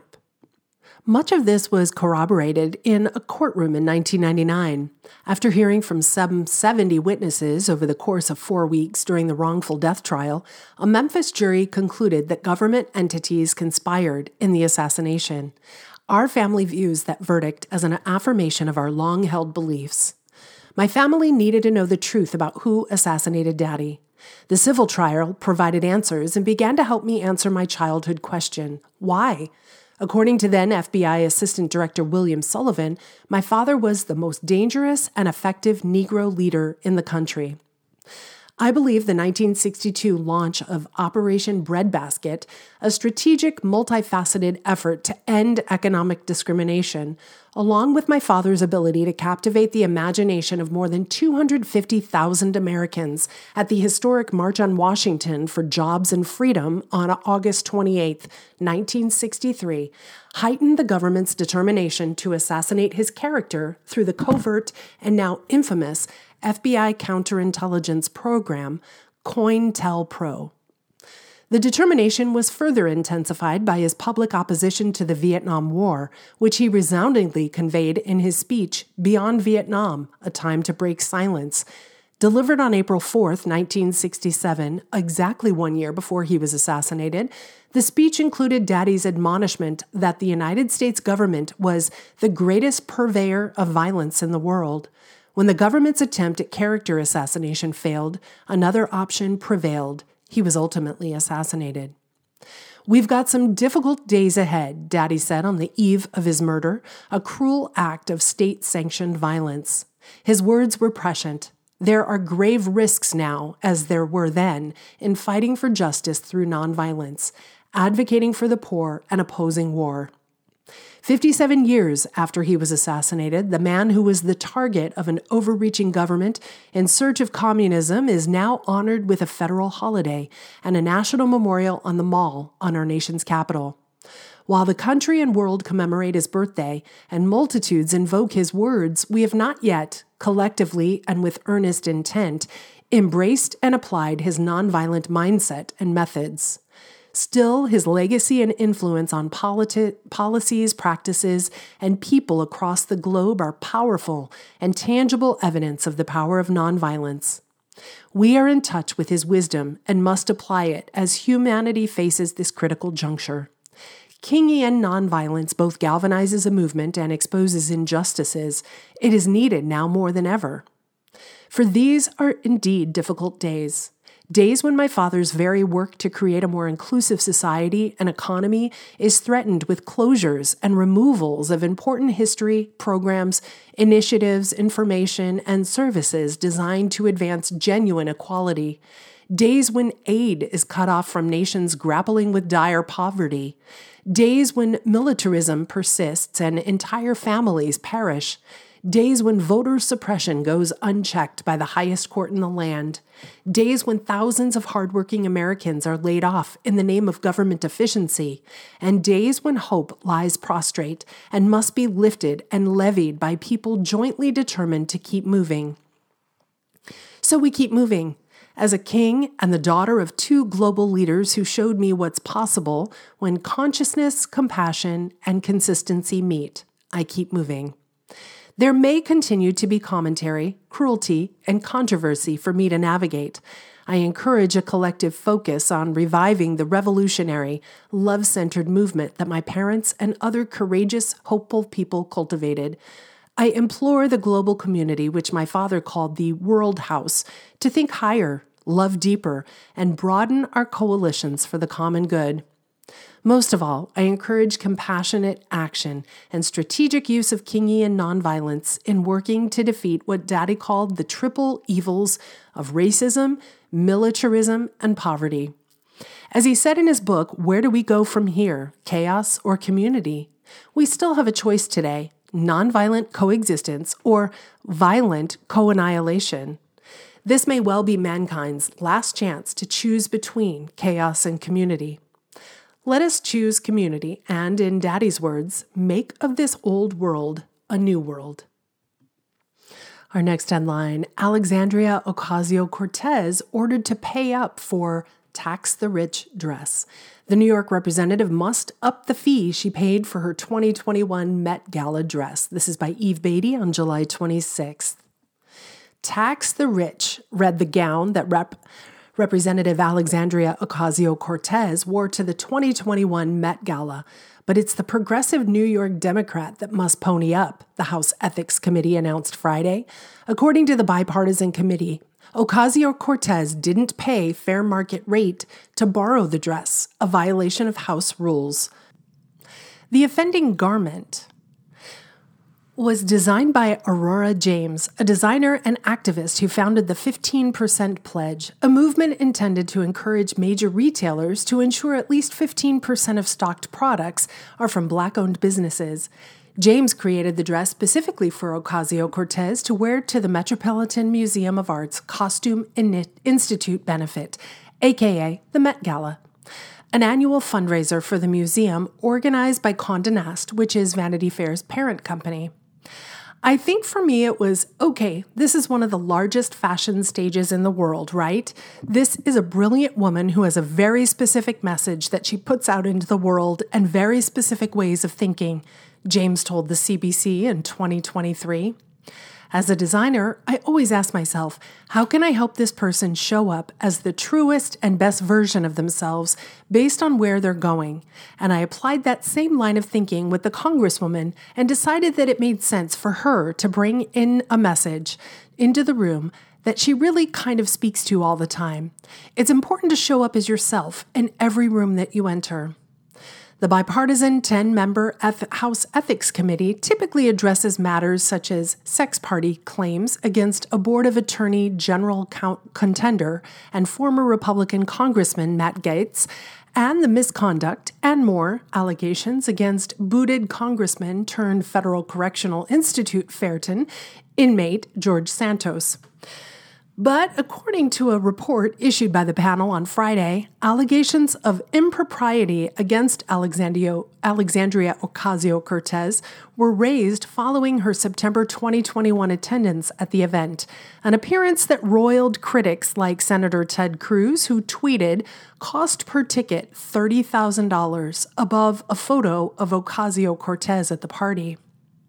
Much of this was corroborated in a courtroom in nineteen ninety-nine. After hearing from some seventy witnesses over the course of four weeks during the wrongful death trial, a Memphis jury concluded that government entities conspired in the assassination. Our family views that verdict as an affirmation of our long-held beliefs. My family needed to know the truth about who assassinated Daddy. The civil trial provided answers and began to help me answer my childhood question, why? According to then F B I Assistant Director William Sullivan, my father was the most dangerous and effective Negro leader in the country. I believe the nineteen sixty-two launch of Operation Breadbasket, a strategic, multifaceted effort to end economic discrimination, along with my father's ability to captivate the imagination of more than two hundred fifty thousand Americans at the historic March on Washington for Jobs and Freedom on August twenty-eighth, nineteen sixty-three, heightened the government's determination to assassinate his character through the covert and now infamous F B I counterintelligence program, COINTELPRO. The determination was further intensified by his public opposition to the Vietnam War, which he resoundingly conveyed in his speech, Beyond Vietnam, A Time to Break Silence, delivered on April fourth, nineteen sixty-seven, exactly one year before he was assassinated. The speech included Daddy's admonishment that the United States government was the greatest purveyor of violence in the world. When the government's attempt at character assassination failed, another option prevailed. He was ultimately assassinated. We've got some difficult days ahead, Daddy said on the eve of his murder, a cruel act of state-sanctioned violence. His words were prescient. There are grave risks now, as there were then, in fighting for justice through nonviolence, advocating for the poor and opposing war. Fifty-seven years after he was assassinated, the man who was the target of an overreaching government in search of communism is now honored with a federal holiday and a national memorial on the Mall on our nation's capital. While the country and world commemorate his birthday and multitudes invoke his words, we have not yet, collectively and with earnest intent, embraced and applied his nonviolent mindset and methods. Still, his legacy and influence on politi- policies, practices, and people across the globe are powerful and tangible evidence of the power of nonviolence. We are in touch with his wisdom and must apply it as humanity faces this critical juncture. Kingian nonviolence both galvanizes a movement and exposes injustices. It is needed now more than ever. For these are indeed difficult days. Days when my father's very work to create a more inclusive society and economy is threatened with closures and removals of important history, programs, initiatives, information, and services designed to advance genuine equality. Days when aid is cut off from nations grappling with dire poverty. Days when militarism persists and entire families perish. Days when voter suppression goes unchecked by the highest court in the land. Days when thousands of hardworking Americans are laid off in the name of government efficiency. And days when hope lies prostrate and must be lifted and levied by people jointly determined to keep moving. So we keep moving. As a king and the daughter of two global leaders who showed me what's possible when consciousness, compassion, and consistency meet, I keep moving. There may continue to be commentary, cruelty, and controversy for me to navigate. I encourage a collective focus on reviving the revolutionary, love-centered movement that my parents and other courageous, hopeful people cultivated. I implore the global community, which my father called the World House, to think higher, love deeper, and broaden our coalitions for the common good. Most of all, I encourage compassionate action and strategic use of Kingian nonviolence in working to defeat what Daddy called the triple evils of racism, militarism, and poverty. As he said in his book, Where Do We Go From Here? Chaos or Community? We still have a choice today. Nonviolent coexistence, or violent co-annihilation. This may well be mankind's last chance to choose between chaos and community. Let us choose community and, in Daddy's words, make of this old world a new world. Our next headline, Alexandria Ocasio-Cortez ordered to pay up for Tax the Rich dress. The New York representative must up the fee she paid for her twenty twenty-one Met Gala dress. This is by Eve Beatty on July twenty-sixth. Tax the Rich read the gown that Rep. Representative Alexandria Ocasio-Cortez wore to the twenty twenty-one Met Gala, but it's the progressive New York Democrat that must pony up, the House Ethics Committee announced Friday. According to the bipartisan committee, Ocasio-Cortez didn't pay fair market rate to borrow the dress, a violation of House rules. The offending garment was designed by Aurora James, a designer and activist who founded the fifteen percent Pledge, a movement intended to encourage major retailers to ensure at least fifteen percent of stocked products are from Black-owned businesses. James created the dress specifically for Ocasio-Cortez to wear to the Metropolitan Museum of Art's Costume Institute benefit, aka the Met Gala, an annual fundraiser for the museum organized by Condé Nast, which is Vanity Fair's parent company. I think for me it was, okay, this is one of the largest fashion stages in the world, right? This is a brilliant woman who has a very specific message that she puts out into the world and very specific ways of thinking, James told the C B C in twenty twenty-three. As a designer, I always ask myself, how can I help this person show up as the truest and best version of themselves based on where they're going? And I applied that same line of thinking with the Congresswoman and decided that it made sense for her to bring in a message into the room that she really kind of speaks to all the time. It's important to show up as yourself in every room that you enter. The bipartisan ten-member Eth- House Ethics Committee typically addresses matters such as sex party claims against a Board of Attorney General count- contender and former Republican Congressman Matt Gaetz, and the misconduct and more allegations against booted Congressman turned Federal Correctional Institute Fairton inmate George Santos. But according to a report issued by the panel on Friday, allegations of impropriety against Alexandria, Alexandria Ocasio-Cortez were raised following her September twenty twenty-one attendance at the event, an appearance that roiled critics like Senator Ted Cruz, who tweeted, cost per ticket thirty thousand dollars, above a photo of Ocasio-Cortez at the party.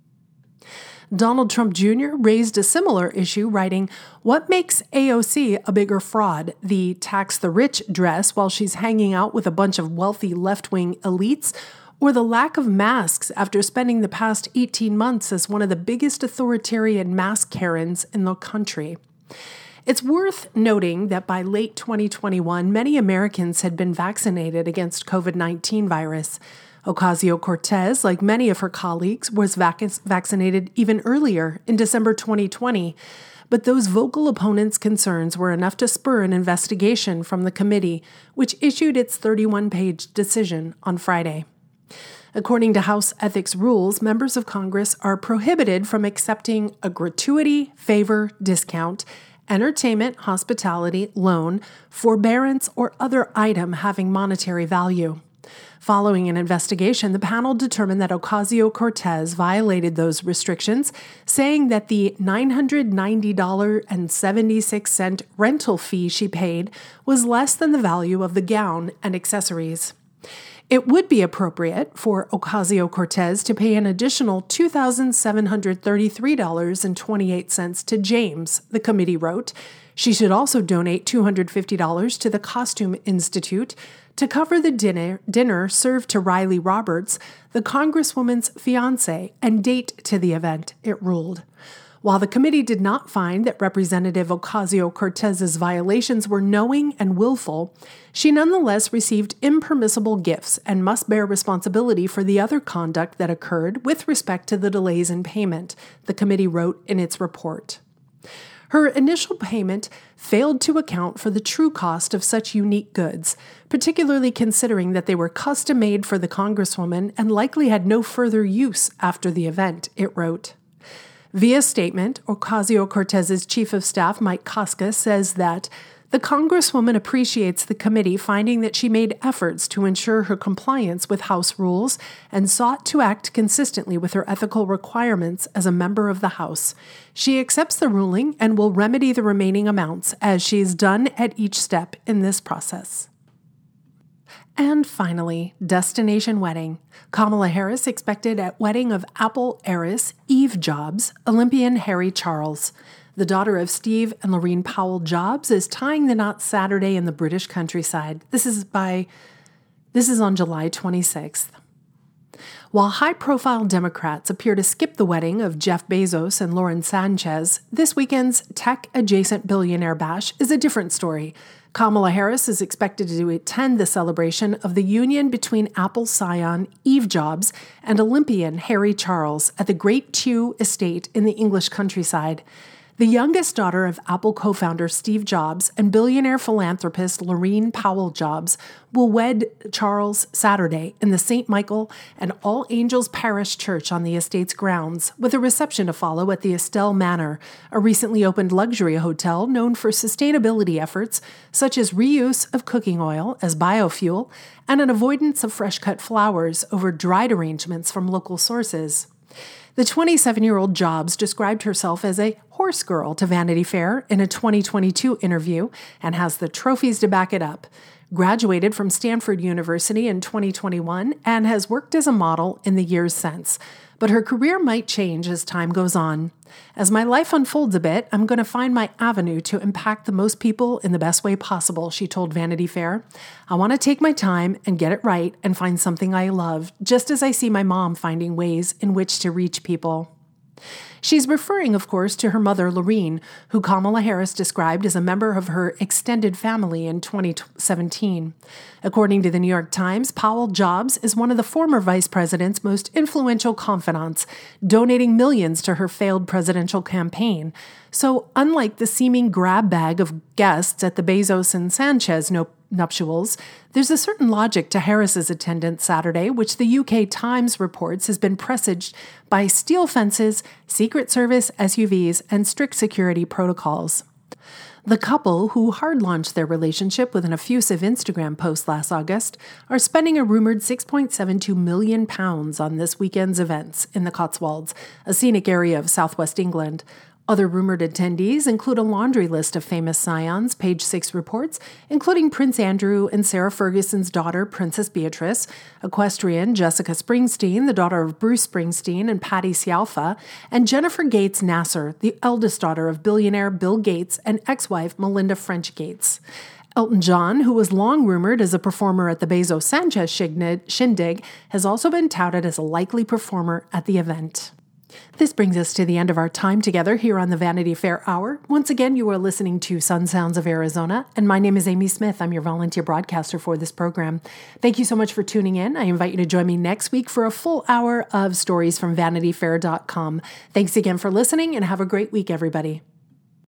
Donald Trump Junior raised a similar issue, writing, what makes A O C a bigger fraud, the tax the rich dress while she's hanging out with a bunch of wealthy left-wing elites, or the lack of masks after spending the past eighteen months as one of the biggest authoritarian mask Karens in the country? It's worth noting that by late twenty twenty-one, many Americans had been vaccinated against COVID nineteen virus. Ocasio-Cortez, like many of her colleagues, was vac- vaccinated even earlier in December twenty twenty. But those vocal opponents' concerns were enough to spur an investigation from the committee, which issued its thirty-one page decision on Friday. According to House ethics rules, members of Congress are prohibited from accepting a gratuity, favor, discount, entertainment, hospitality, loan, forbearance, or other item having monetary value. Following an investigation, the panel determined that Ocasio-Cortez violated those restrictions, saying that the nine hundred ninety dollars and seventy-six cents rental fee she paid was less than the value of the gown and accessories. It would be appropriate for Ocasio-Cortez to pay an additional two thousand seven hundred thirty-three dollars and twenty-eight cents to James, the committee wrote. She should also donate two hundred fifty dollars to the Costume Institute to cover the dinner, dinner served to Riley Roberts, the Congresswoman's fiancé, and date to the event, it ruled. While the committee did not find that Representative Ocasio-Cortez's violations were knowing and willful, she nonetheless received impermissible gifts and must bear responsibility for the other conduct that occurred with respect to the delays in payment, the committee wrote in its report. Her initial payment failed to account for the true cost of such unique goods, particularly considering that they were custom-made for the Congresswoman and likely had no further use after the event, it wrote. Via statement, Ocasio-Cortez's chief of staff, Mike Koska, says that the Congresswoman appreciates the committee finding that she made efforts to ensure her compliance with House rules and sought to act consistently with her ethical requirements as a member of the House. She accepts the ruling and will remedy the remaining amounts as she has done at each step in this process. And finally, destination wedding. Kamala Harris expected at wedding of Apple heiress Eve Jobs, Olympian Harry Charles. The daughter of Steve and Laurene Powell Jobs is tying the knot Saturday in the British countryside. This is by this is on July twenty-sixth. While high-profile Democrats appear to skip the wedding of Jeff Bezos and Lauren Sanchez, this weekend's tech-adjacent billionaire bash is a different story. Kamala Harris is expected to attend the celebration of the union between Apple scion Eve Jobs and Olympian Harry Charles at the Great Tew Estate in the English countryside. The youngest daughter of Apple co-founder Steve Jobs and billionaire philanthropist Laurene Powell Jobs will wed Charles Saturday in the Saint Michael and All Angels Parish Church on the estate's grounds, with a reception to follow at the Estelle Manor, a recently opened luxury hotel known for sustainability efforts such as reuse of cooking oil as biofuel and an avoidance of fresh-cut flowers over dried arrangements from local sources. The twenty-seven-year-old Jobs described herself as a horse girl to Vanity Fair in a twenty twenty-two interview and has the trophies to back it up. Graduated from Stanford University in twenty twenty-one and has worked as a model in the years since. But her career might change as time goes on. As my life unfolds a bit, I'm going to find my avenue to impact the most people in the best way possible, she told Vanity Fair. I want to take my time and get it right and find something I love, just as I see my mom finding ways in which to reach people. She's referring, of course, to her mother, Laurene, who Kamala Harris described as a member of her extended family in twenty seventeen. According to the New York Times, Powell Jobs is one of the former vice president's most influential confidants, donating millions to her failed presidential campaign. So, unlike the seeming grab bag of guests at the Bezos and Sanchez no- nuptials, there's a certain logic to Harris's attendance Saturday, which the U K Times reports has been presaged by steel fences, Secret Service S U Vs, and strict security protocols. The couple, who hard-launched their relationship with an effusive Instagram post last August, are spending a rumored six point seven two million pounds on this weekend's events in the Cotswolds, a scenic area of southwest England. Other rumored attendees include a laundry list of famous scions, Page Six reports, including Prince Andrew and Sarah Ferguson's daughter, Princess Beatrice, equestrian Jessica Springsteen, the daughter of Bruce Springsteen and Patti Scialfa, and Jennifer Gates Nasser, the eldest daughter of billionaire Bill Gates and ex-wife Melinda French Gates. Elton John, who was long rumored as a performer at the Bezos-Sanchez shindig, has also been touted as a likely performer at the event. This brings us to the end of our time together here on the Vanity Fair Hour. Once again, you are listening to Sun Sounds of Arizona, and my name is Amy Smith. I'm your volunteer broadcaster for this program. Thank you so much for tuning in. I invite you to join me next week for a full hour of stories from vanity fair dot com. Thanks again for listening, and have a great week, everybody.